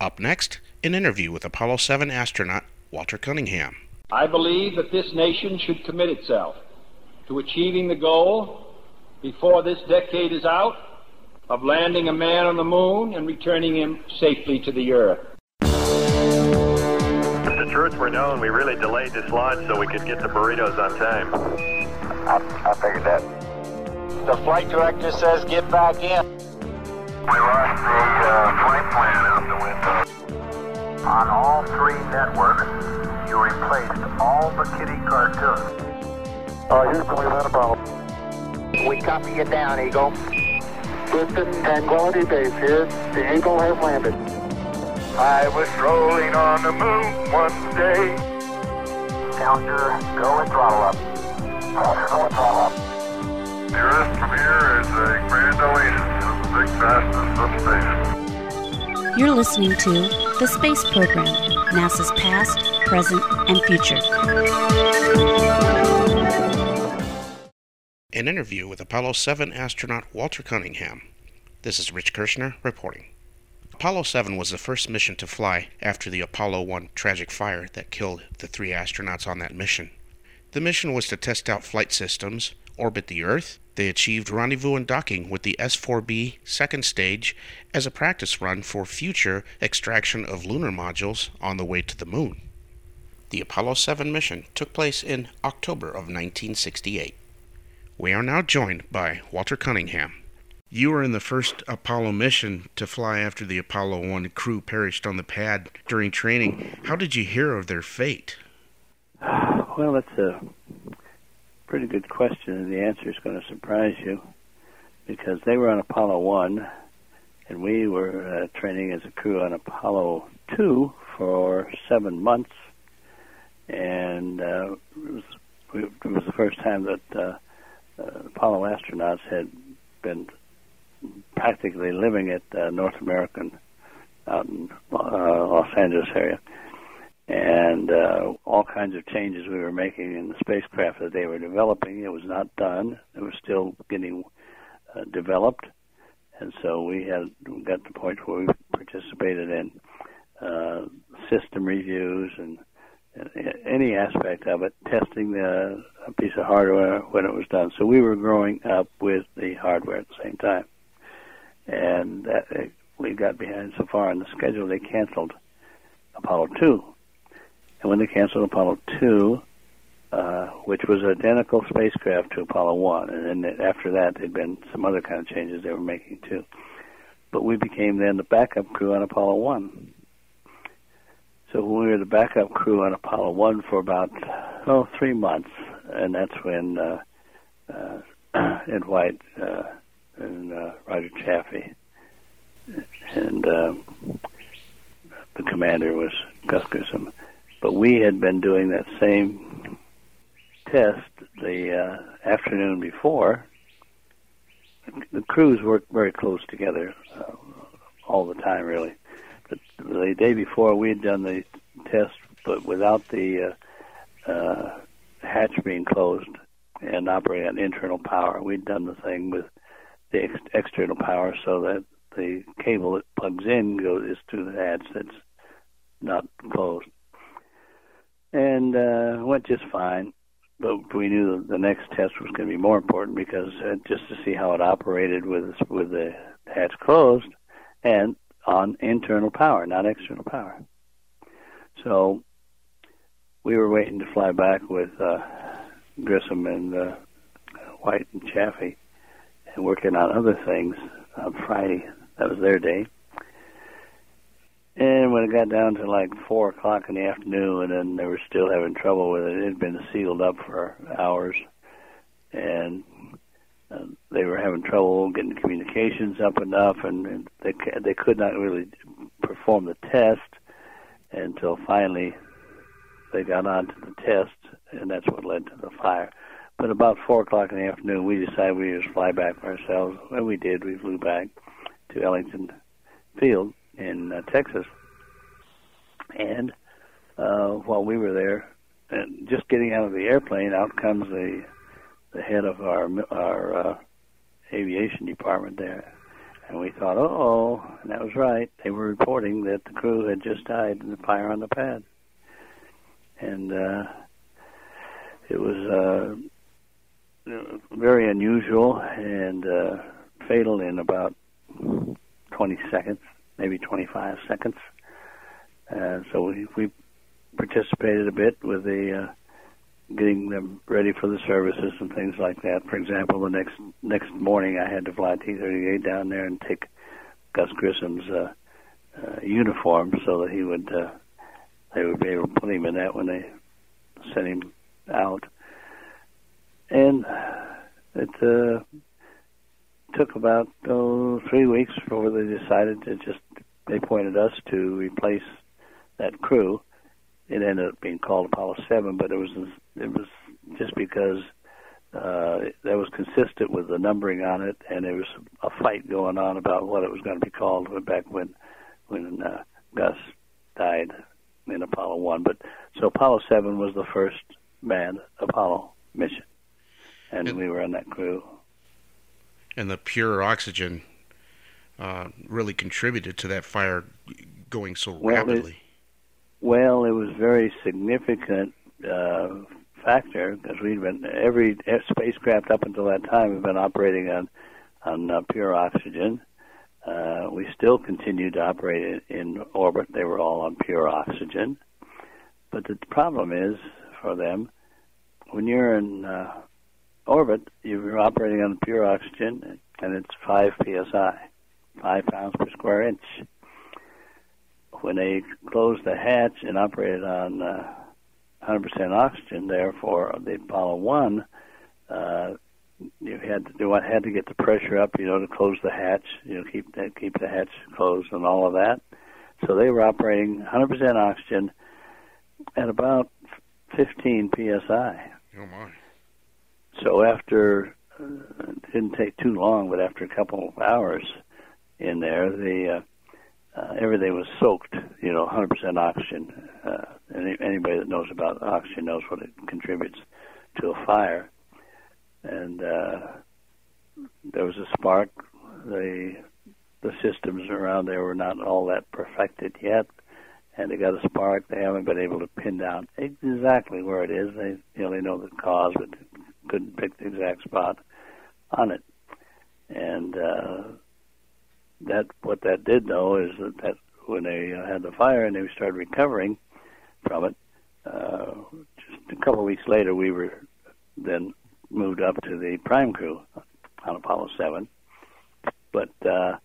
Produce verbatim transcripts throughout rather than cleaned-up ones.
Up next, an interview with Apollo seven astronaut Walter Cunningham. I believe that this nation should commit itself to achieving the goal, before this decade is out, of landing a man on the moon and returning him safely to the Earth. If the truth were known, we really delayed this launch so we could get the burritos on time. I, I figured that. The flight director says get back in. We lost the uh, flight plan out the window. On all three networks, you replaced all the kitty cartoons. Oh, Houston, we've had a problem. We copy you down, Eagle. Houston, Tranquility Base here. The Eagle has landed. I was rolling on the moon one day. Challenger, go and throttle up. Challenger, go and throttle up. The Earth from here is a grand oasis. It's the big fastest of space. You're listening to The Space Program, NASA's past, present, and future. An interview with Apollo seven astronaut Walter Cunningham. This is Rich Kirshner reporting. Apollo seven was the first mission to fly after the Apollo one tragic fire that killed the three astronauts on that mission. The mission was to test out flight systems, orbit the Earth. They achieved rendezvous and docking with the S four B second stage as a practice run for future extraction of lunar modules on the way to the moon. The Apollo seven mission took place in October of nineteen sixty-eight. We are now joined by Walter Cunningham. You were in the first Apollo mission to fly after the Apollo one crew perished on the pad during training. How did you hear of their fate? Well, that's a pretty good question, and the answer is going to surprise you, because they were on Apollo one, and we were uh, training as a crew on Apollo two for seven months, and uh, it, was, it was the first time that uh, uh, Apollo astronauts had been practically living at uh, North American, out in uh, Los Angeles area. And uh, all kinds of changes we were making in the spacecraft that they were developing. It was not done. It was still getting uh, developed. And so we had we got to the point where we participated in uh, system reviews and, and any aspect of it, testing the, a piece of hardware when it was done. So we were growing up with the hardware at the same time. And that, uh, we got behind so far on the schedule, they canceled Apollo two. And when they canceled Apollo two, uh, which was an identical spacecraft to Apollo one, and then after that there'd been some other kind of changes they were making too. But we became then the backup crew on Apollo one. So we were the backup crew on Apollo one for about, oh, three months, and that's when uh, uh, Ed White uh, and uh, Roger Chaffee and uh, the commander was Gus Grissom. But we had been doing that same test the uh, afternoon before. The crews worked very close together uh, all the time, really. But the day before, we had done the test, but without the uh, uh, hatch being closed and operating on internal power. We'd done the thing with the ex- external power so that the cable that plugs in goes is through the hatch that's not closed. And uh, went just fine, but we knew the next test was going to be more important because uh, just to see how it operated with with the hatch closed and on internal power, not external power. So we were waiting to fly back with uh, Grissom and uh, White and Chaffee and working on other things on Friday. That was their day. And when it got down to like four o'clock in the afternoon, and then they were still having trouble with it, it had been sealed up for hours, and uh, they were having trouble getting communications up enough, and, and they they could not really perform the test until finally they got on to the test, and that's what led to the fire. But about four o'clock in the afternoon, we decided we would just fly back ourselves, and we did. We flew back to Ellington Field in uh, Texas, and uh, while we were there, and just getting out of the airplane, out comes the the head of our our uh, aviation department there, And we thought, uh-oh, and that was right. They were reporting that the crew had just died in the fire on the pad. And uh, it was uh, very unusual and uh, fatal in about twenty seconds, maybe twenty-five seconds. Uh, so we, we participated a bit with the uh, getting them ready for the services and things like that. For example, the next next morning I had to fly T thirty-eight down there and take Gus Grissom's uh, uh, uniform so that he would uh, they would be able to put him in that when they sent him out. And it uh, took about oh, three weeks before they decided to just, they appointed us to replace that crew. It ended up being called Apollo seven, but it was it was just because uh, that was consistent with the numbering on it, and there was a fight going on about what it was going to be called back when when uh, Gus died in Apollo one. But so Apollo seven was the first manned Apollo mission, and, and we were on that crew. And the pure oxygen uh, really contributed to that fire going so well, rapidly. It, Well, it was a very significant uh, factor because we'd been every spacecraft up until that time had been operating on on uh, pure oxygen. Uh, we still continued to operate in, in orbit; they were all on pure oxygen. But the problem is for them, when you're in uh, orbit, you're operating on pure oxygen, and it's five P S I, five pounds per square inch. When they closed the hatch and operated on uh, one hundred percent oxygen, therefore the Apollo one, uh, you had to do what had to get the pressure up, you know, to close the hatch, you know, keep that keep the hatch closed and all of that. So they were operating one hundred percent oxygen at about fifteen P S I. Oh my! So after uh, it didn't take too long, but after a couple of hours in there, the uh, Uh, everything was soaked, you know, one hundred percent oxygen. Uh, any, anybody that knows about oxygen knows what it contributes to a fire. And uh, there was a spark. The the systems around there were not all that perfected yet, and they got a spark. They haven't been able to pin down exactly where it is. They, you know, they know the cause, but couldn't pick the exact spot on it. And uh, That what that did, though, is that, that when they uh, had the fire and they started recovering from it, uh, just a couple of weeks later, we were then moved up to the prime crew on Apollo seven. But uh,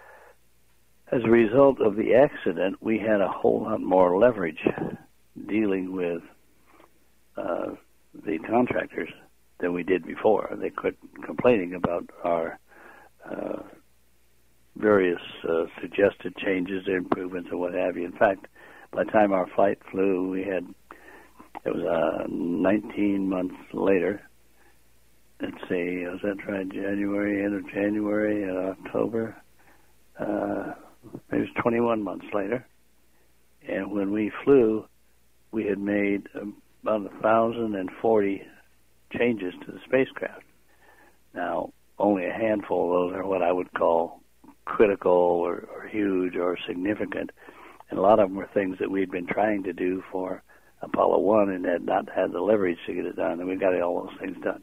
as a result of the accident, we had a whole lot more leverage dealing with uh, the contractors than we did before. They quit complaining about our uh, various uh, suggested changes, improvements, and what have you. In fact, by the time our flight flew, we had, it was uh, nineteen months later. Let's see, was that right? January, end of January, uh, October. Uh, it was twenty-one months later. And when we flew, we had made about one thousand forty changes to the spacecraft. Now, only a handful of those are what I would call critical or, or huge or significant, and a lot of them were things that we'd been trying to do for Apollo one and had not had the leverage to get it done, and we got all those things done.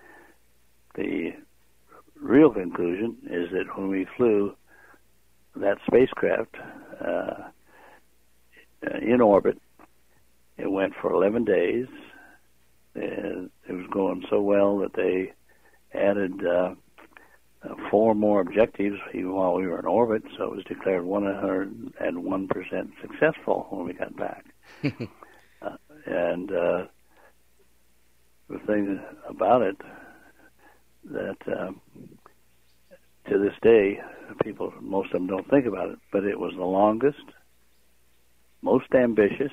The real conclusion is that when we flew that spacecraft uh, in orbit, it went for eleven days, and it was going so well that they added uh, Uh, four more objectives even while we were in orbit, so it was declared one hundred one percent successful when we got back. uh, and uh, the thing about it, that uh, to this day, people, most of them don't think about it, but it was the longest, most ambitious,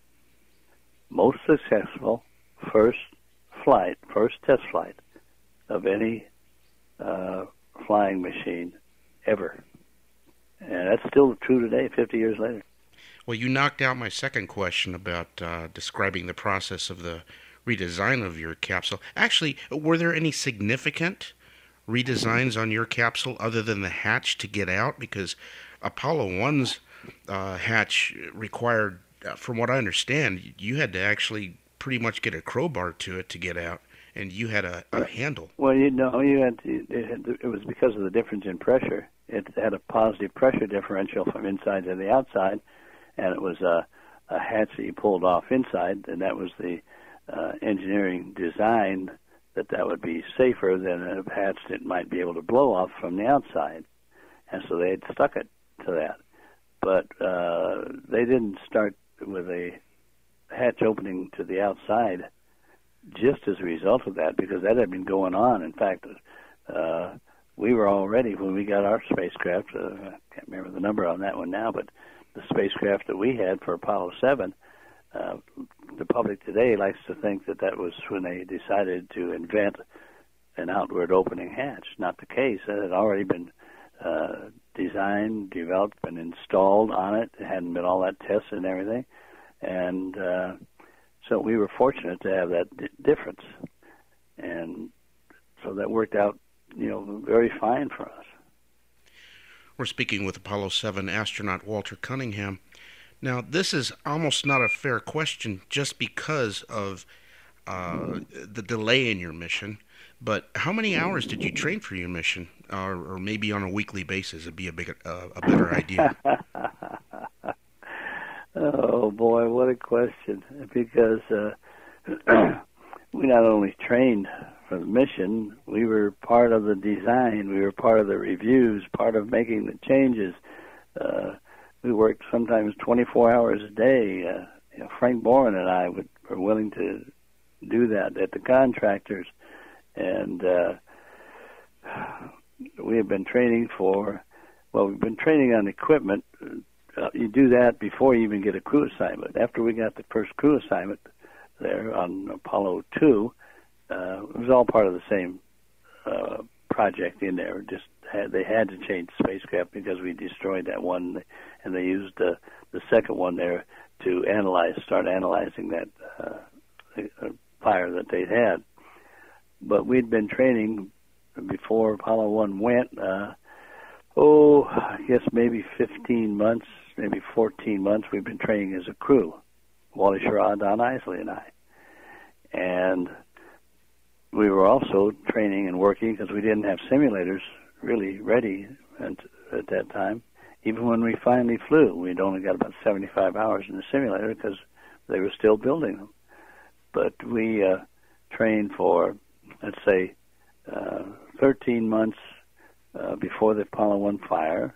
most successful first flight, first test flight of any Uh, flying machine ever. And that's still true today, fifty years later. Well, you knocked out my second question about uh, describing the process of the redesign of your capsule. Actually, were there any significant redesigns on your capsule other than the hatch to get out? Because Apollo one's uh, hatch required, uh, from what I understand, you had to actually pretty much get a crowbar to it to get out, and you had a, a handle. Well, you know, you had to, it, had, it was because of the difference in pressure. It had a positive pressure differential from inside to the outside, and it was a, a hatch that you pulled off inside, and that was the uh, engineering design that that would be safer than a hatch that might be able to blow off from the outside. And so they had stuck it to that. But uh, they didn't start with a hatch opening to the outside just as a result of that, because that had been going on. In fact, uh, we were already, when we got our spacecraft, uh, I can't remember the number on that one now, but the spacecraft that we had for Apollo seven, uh, the public today likes to think that that was when they decided to invent an outward opening hatch. Not the case. It had already been uh, designed, developed, and installed on it. It hadn't been all that tested and everything. And uh, so we were fortunate to have that d- difference. And so that worked out, you know, very fine for us. We're speaking with Apollo seven astronaut Walter Cunningham. Now, this is almost not a fair question just because of uh, the delay in your mission, but how many hours did you train for your mission? Or, or maybe on a weekly basis would be a, big, uh, a better idea. Oh, boy, what a question. Because uh, we not only trained for the mission, we were part of the design, we were part of the reviews, part of making the changes. Uh, we worked sometimes twenty-four hours a day. Uh, you know, Frank Boren and I would, were willing to do that at the contractors. And uh, we have been training for, well, we've been training on equipment. Uh, you do that before you even get a crew assignment. After we got the first crew assignment there on Apollo two, uh, it was all part of the same uh, project in there. Just had, they had to change the spacecraft because we destroyed that one, and they used the the second one there to analyze, start analyzing that uh, fire that they had. But we'd been training before Apollo one went. Uh, oh, I guess maybe fifteen months, maybe fourteen months. We've been training as a crew, Wally Schirra, Don Isley, and I. And we were also training and working because we didn't have simulators really ready at, at that time. Even when we finally flew, we'd only got about seventy-five hours in the simulator because they were still building them. But we uh, trained for, let's say, uh, thirteen months uh, before the Apollo one fire.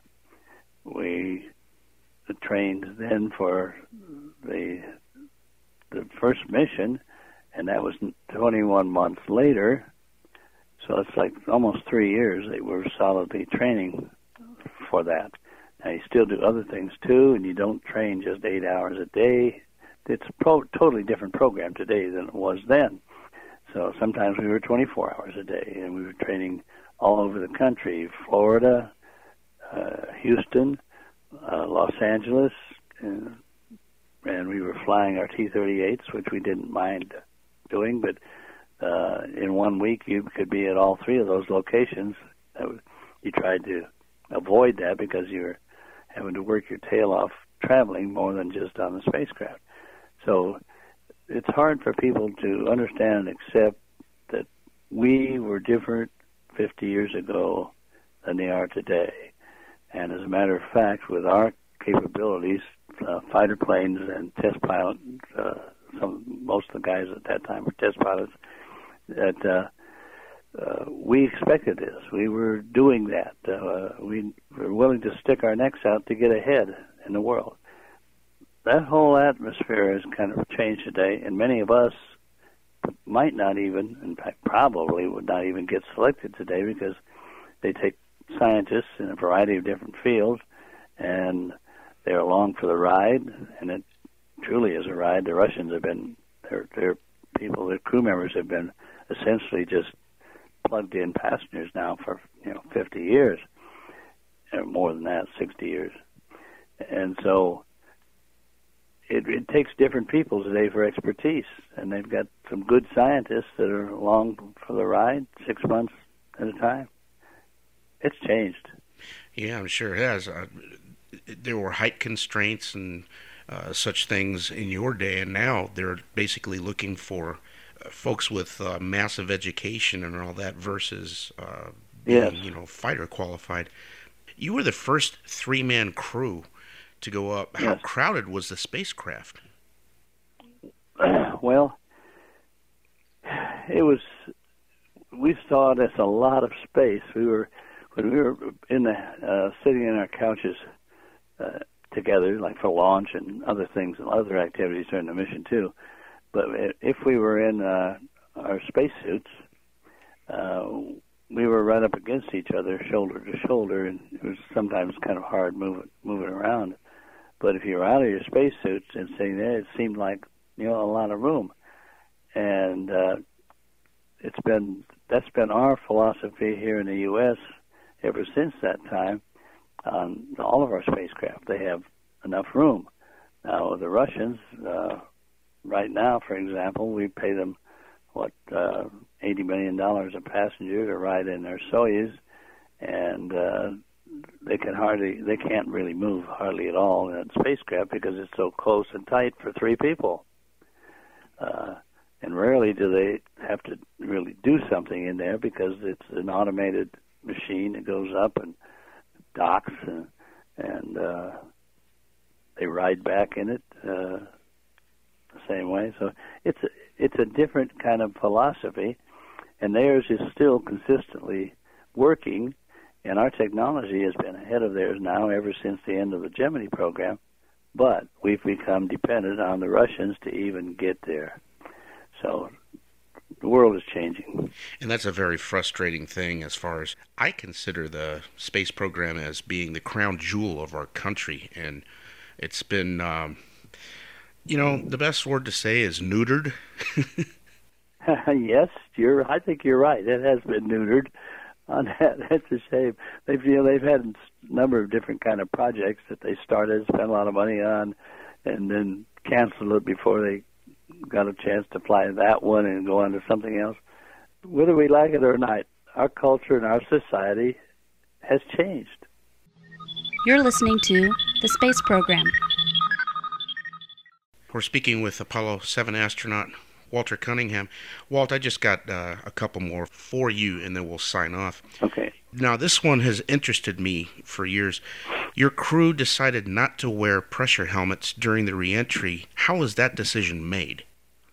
We trained then for the the first mission, and that was twenty-one months later. So it's like almost three years they were solidly training for that. Now, you still do other things, too, and you don't train just eight hours a day. It's a pro- totally different program today than it was then. So sometimes we were twenty-four hours a day, and we were training all over the country, Florida, uh, Houston, uh, Los Angeles, and, and we were flying our T thirty-eights, which we didn't mind doing, but uh, in one week you could be at all three of those locations. You tried to avoid that because you were having to work your tail off traveling more than just on the spacecraft. So it's hard for people to understand and accept that we were different fifty years ago than they are today. And as a matter of fact, with our capabilities, uh, fighter planes and test pilots, uh, some most of the guys at that time were test pilots, that uh, uh, we expected this. We were doing that. Uh, we were willing to stick our necks out to get ahead in the world. That whole atmosphere has kind of changed today, and many of us might not even, in fact, probably would not even get selected today because they take scientists in a variety of different fields, and they're along for the ride, and it truly is a ride. The Russians have been, their, their people, their crew members have been essentially just plugged-in passengers now for, you know, fifty years, or more than that, sixty years. And so It, it takes different people today for expertise, and they've got some good scientists that are along for the ride six months at a time. it's changed. Yeah, I'm sure it has. Uh, there were height constraints and uh, such things in your day, and now they're basically looking for uh, folks with uh, massive education and all that versus uh, being, Yes. you know, fighter qualified. You were the first three-man crew to go up. How Yes. crowded was the spacecraft? Well, it was. We saw it as a lot of space. We were when we were in the uh, sitting in our couches uh, together, like for launch and other things and other activities during the mission too. But if we were in uh, our spacesuits, uh, we were right up against each other, shoulder to shoulder, and it was sometimes kind of hard moving moving around. But if you were out of your spacesuits and sitting there, it seemed like, you know, a lot of room. And uh, it's been that's been our philosophy here in the U S ever since that time. On all of our spacecraft, they have enough room. Now the Russians, uh, right now, for example, we pay them what uh, eighty million dollars a passenger to ride in their Soyuz, and uh, they can hardly they can't really move hardly at all in that spacecraft because it's so close and tight for three people. Uh, and rarely do they have to really do something in there because it's an automated machine that goes up and docks and, and uh, they ride back in it uh, the same way. So it's a, it's a different kind of philosophy, and theirs is still consistently working, and our technology has been ahead of theirs now ever since the end of the Gemini program, but we've become dependent on the Russians to even get there. So the world is changing. And that's a very frustrating thing as far as I consider the space program as being the crown jewel of our country. And it's been, um, you know, the best word to say is neutered. Yes, you're. I think you're right. It has been neutered. On that, that's a shame. They've, you know, they've had a number of different kind of projects that they started, spent a lot of money on, and then canceled it before they got a chance to fly that one and go on to something else. Whether we like it or not, our culture and our society has changed. You're listening to the Space Program. We're speaking with Apollo seven astronaut Walter Cunningham. Walt, I just got uh, a couple more for you, and then we'll sign off. Okay. Now, this one has interested me for years. Your crew decided not to wear pressure helmets during the reentry. How was that decision made?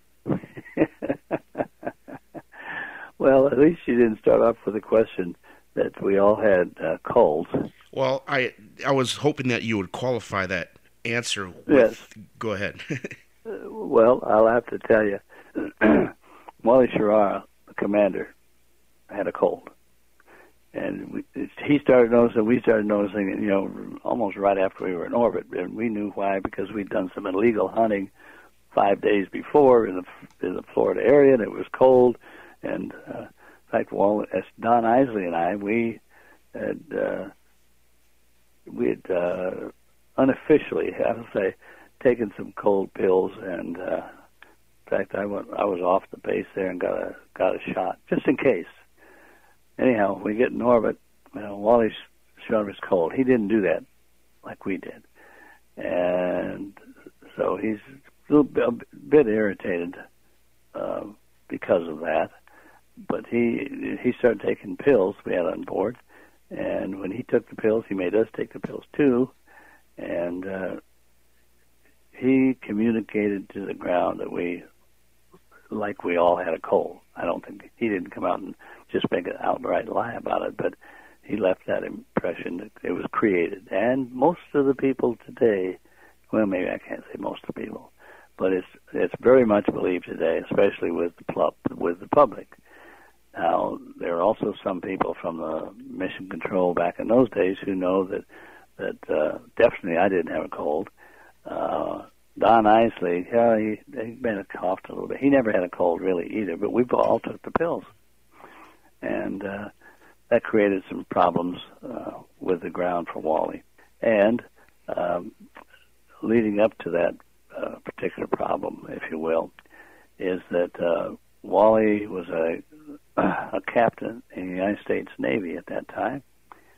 Well, at least you didn't start off with a question that we all had uh, colds. Well, I I was hoping that you would qualify that answer with... Yes. Go ahead. uh, well, I'll have to tell you, Wally Schirra, the commander, had a cold. And we, he started noticing, we started noticing it, you know, almost right after we were in orbit. And we knew why, because we'd done some illegal hunting five days before in the, in the Florida area, and it was cold. And uh, in fact, Wal, as Don Isley and I, we had, uh, we had uh, unofficially, I would say, taken some cold pills. And uh, in fact, I went, I was off the base there and got a got a shot, just in case. Anyhow, we get in orbit, you know, Wally Schirra was cold. He didn't do that like we did. And so he's a, little bit, a bit irritated uh, because of that. But he he started taking pills we had on board. And when he took the pills, he made us take the pills too. And uh, he communicated to the ground that we, like we all had a cold. I don't think, he didn't come out and just make an outright lie about it, but he left that impression that it was created. And most of the people today, well, maybe I can't say most of the people, but it's it's very much believed today, especially with the pl- with the public. Now, there are also some people from the mission control back in those days who know that that uh, definitely I didn't have a cold. Uh, Don Isley, yeah, he he may have coughed a little bit. He never had a cold really either, but we all took the pills. And uh, that created some problems uh, with the ground for Wally. And um, leading up to that uh, particular problem, if you will, is that uh, Wally was a, a captain in the United States Navy at that time,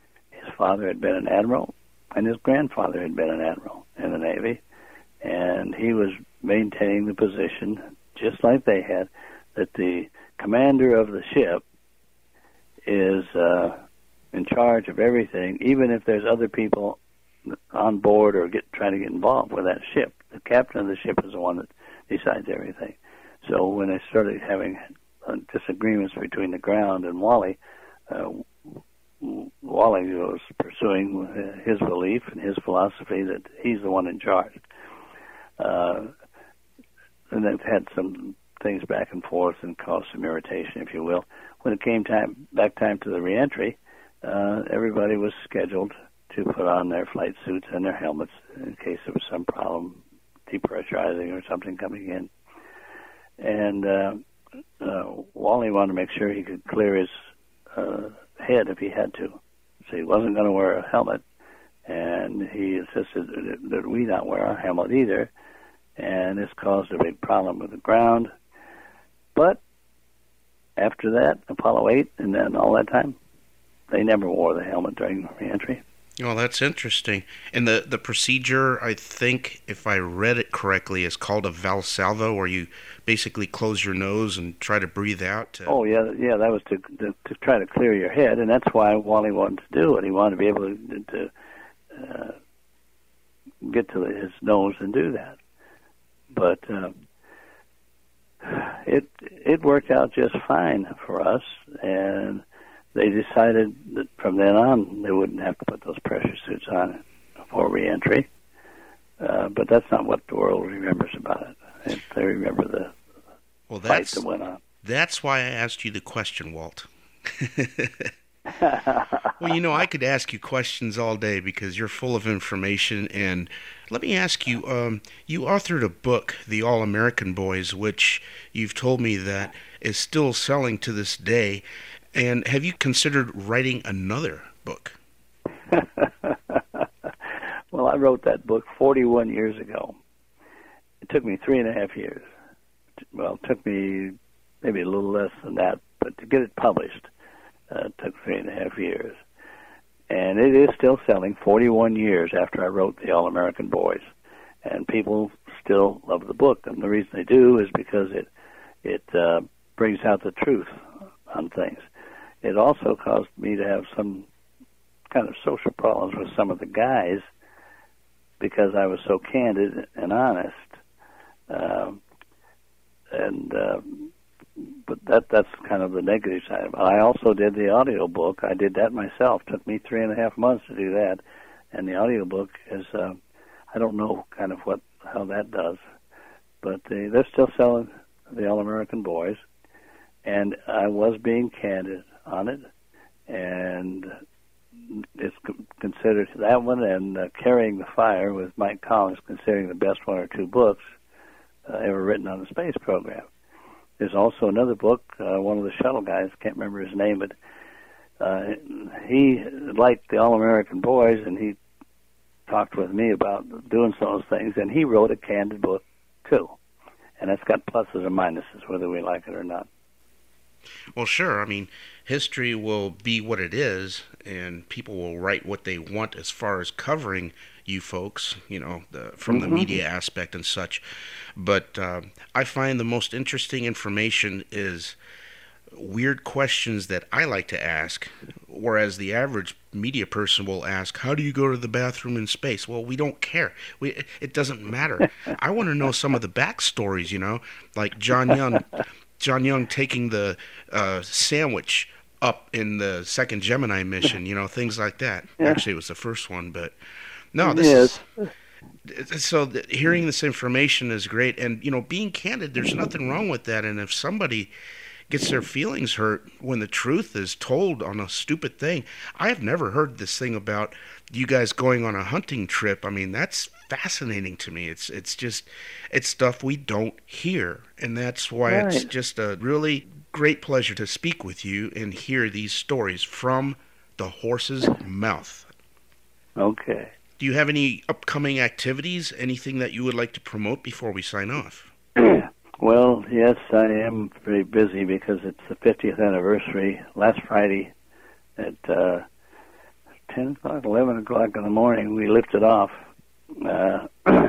father had been an admiral, and his grandfather had been an admiral in the Navy, and he was maintaining the position, just like they had, that the commander of the ship is uh, in charge of everything, even if there's other people on board or get trying to get involved with that ship. The captain of the ship is the one that decides everything. So when they started having uh, disagreements between the ground and Wally, uh, Wally was pursuing uh, his belief and his philosophy that he's the one in charge. Uh, and they've had some things back and forth and caused some irritation, if you will. When it came time back time to the reentry, uh, everybody was scheduled to put on their flight suits and their helmets in case there was some problem, depressurizing or something coming in. And uh, uh, Wally wanted to make sure he could clear his uh, head if he had to. So he wasn't going to wear a helmet, and he insisted that we not wear a helmet either, and this caused a big problem with the ground. But after that, Apollo eight, and then all that time, they never wore the helmet during reentry. Oh, that's interesting. And the, the procedure, I think, if I read it correctly, is called a Valsalva, where you basically close your nose and try to breathe out. To... Oh, yeah, yeah, that was to, to to try to clear your head, and that's why Wally wanted to do it. He wanted to be able to, to uh, get to his nose and do that. But uh, it it worked out just fine for us, and they decided that from then on they wouldn't have to put those pressure suits on for reentry. Uh, but that's not what the world remembers about it. it they remember the well, fight that's, that went on. That's why I asked you the question, Walt. Well, you know, I could ask you questions all day because you're full of information. And let me ask you, um, you authored a book, The All-American Boys, which you've told me that is still selling to this day. And have you considered writing another book? Well, I wrote that book forty-one years ago. It took me three and a half years. Well, it took me maybe a little less than that, but to get it published uh, took three and a half years. And it is still selling forty-one years after I wrote The All-American Boys. And people still love the book. And the reason they do is because it, it uh, brings out the truth on things. It also caused me to have some kind of social problems with some of the guys because I was so candid and honest. Uh, and uh, but that that's kind of the negative side of it. I also did the audio book. I did that myself. It took me three and a half months to do that. And the audio book is, uh, I don't know kind of what how that does. But the, they're still selling The All-American Boys. And I was being candid on it, and it's considered that one and uh, Carrying the Fire with Mike Collins considering the best one or two books uh, ever written on the space program. There's also another book, uh, one of the shuttle guys, can't remember his name, but uh, he liked The All-American Boys, and he talked with me about doing some of those things, and he wrote a candid book too. And it's got pluses and minuses, whether we like it or not. Well, sure. I mean, history will be what it is, and people will write what they want as far as covering you folks, you know, the, from mm-hmm. the media aspect and such. But uh, I find the most interesting information is weird questions that I like to ask, whereas the average media person will ask, how do you go to the bathroom in space? Well, we don't care. We, it doesn't matter. I want to know some of the backstories, you know, like John Young... John Young taking the uh, sandwich up in the second Gemini mission, you know, things like that. Yeah. Actually, it was the first one, but no, this yes. is... So the, hearing this information is great, and, you know, being candid, there's nothing wrong with that, and if somebody gets their feelings hurt when the truth is told on a stupid thing... I have never heard this thing about you guys going on a hunting trip. I mean, that's fascinating to me. It's it's just, it's stuff we don't hear, and that's why right. It's just a really great pleasure to speak with you and hear these stories from the horse's mouth. Okay. Do you have any upcoming activities, anything that you would like to promote before we sign off? Well, yes, I am very busy because it's the fiftieth anniversary last Friday at uh, ten o'clock, eleven o'clock in the morning, we lifted off. Uh,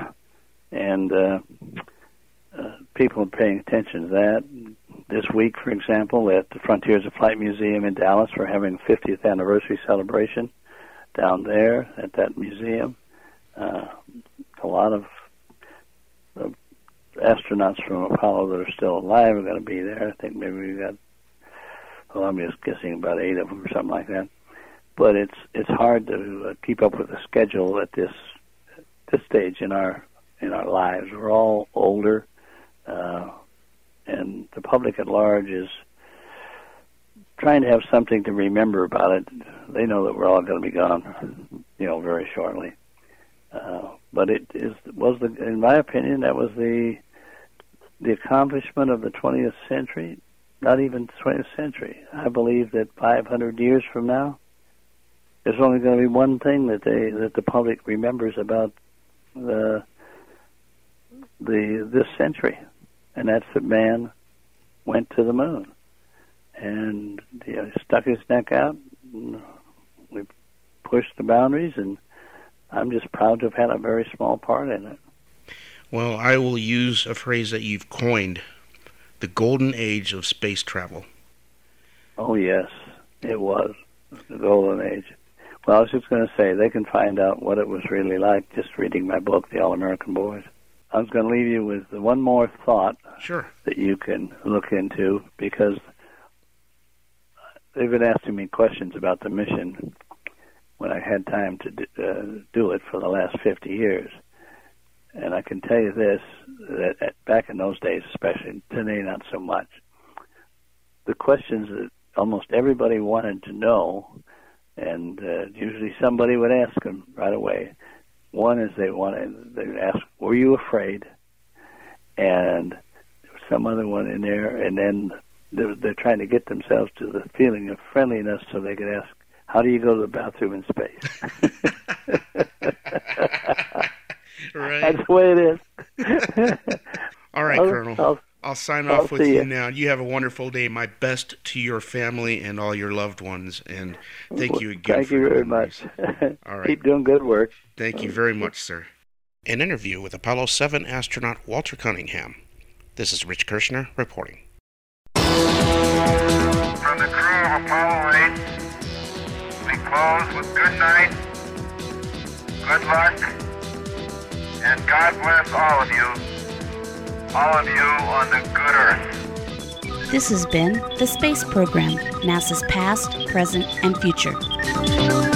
and uh, uh, people are paying attention to that. This week, for example, at the Frontiers of Flight Museum in Dallas, we're having a fiftieth anniversary celebration down there at that museum. Uh, a lot of uh, astronauts from Apollo that are still alive are going to be there. I think maybe we got, well, I'm just guessing about eight of them or something like that. But it's it's hard to uh, keep up with the schedule at this this stage in our in our lives. We're all older, uh, and the public at large is trying to have something to remember about it. They know that we're all going to be gone, you know, very shortly. Uh, but it is was the, in my opinion, that was the the accomplishment of the twentieth century. Not even the twentieth century. I believe that five hundred years from now, there's only going to be one thing that they that the public remembers about the the this century, and that's that man went to the moon and you know, stuck his neck out. And we pushed the boundaries, and I'm just proud to have had a very small part in it. Well, I will use a phrase that you've coined: the golden age of space travel. Oh yes, it was the golden age. Well, I was just going to say, they can find out what it was really like just reading my book, The All-American Boys. I was going to leave you with one more thought Sure. that you can look into, because they've been asking me questions about the mission when I had time to do, uh, do it for the last fifty years. And I can tell you this, that at, back in those days especially, today not so much, the questions that almost everybody wanted to know, and uh, usually somebody would ask them right away. One is they wanted, they would ask, were you afraid? And there was some other one in there, and then they're, they're trying to get themselves to the feeling of friendliness so they could ask, how do you go to the bathroom in space? Right. That's the way it is. All right, I'll, Colonel. I'll, I'll sign I'll off with see you ya. now. You have a wonderful day. My best to your family and all your loved ones. And thank you again. Thank for you your very memories. much. All right. Keep doing good work. Thank you very much, sir. An interview with Apollo seven astronaut Walter Cunningham. This is Rich Kirshner reporting. From the crew of Apollo eight, we close with good night, good luck, and God bless all of you, all of you on the good earth. This has been the Space Program, NASA's past, present, and future.